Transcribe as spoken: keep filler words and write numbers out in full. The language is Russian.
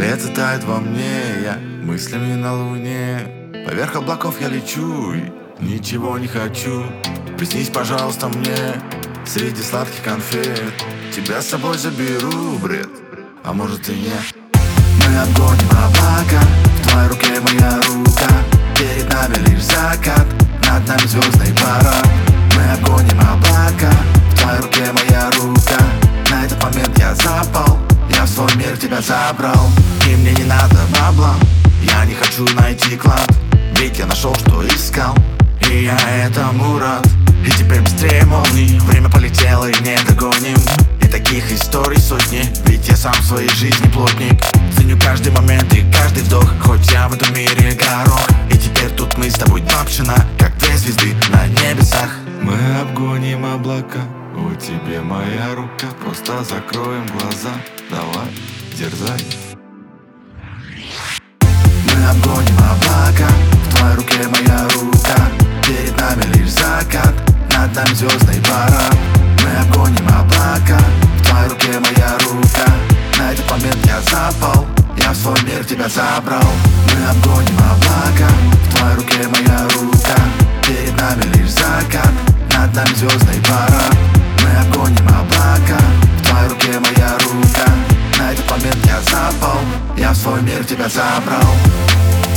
Лето тает во мне, я мыслями на луне. Поверх облаков я лечу и ничего не хочу. Приснись, пожалуйста, мне среди сладких конфет. Тебя с собой заберу, бред, а может и нет. Мы обгоним облака, в твоей руке моя рука. Перед нами лишь закат, над нами звездный парад. Мы обгоним облака, в твоей руке моя рука. На этот момент я запал, я в свой мир тебя забрал. И мне не надо бабла, я не хочу найти клад. Ведь я нашел, что искал, и я этому рад. И теперь быстрее молний, время полетело и не догоним. И таких историй сотни, ведь я сам в своей жизни плотник. Ценю каждый момент и каждый вдох, хоть я в этом мире горох. И теперь тут мы с тобой два пшена, как две звезды на небесах. Мы обгоним облака, вот тебе моя рука. Просто закроем глаза, давай, дерзай. Мы обгоним облака, в твоей руке моя рука. Перед нами лишь закат, над нами звездный парад. Мы обгоним облака, в твоей руке моя рука. На этот момент я запал, я в свой мир тебя забрал. Мы обгоним облака, в твоей руке моя рука. Перед нами лишь закат, над нами звездный парад. Мы обгоним облака, в твоей руке моя рука. На этот момент я запал, я в свой мир тебя забрал.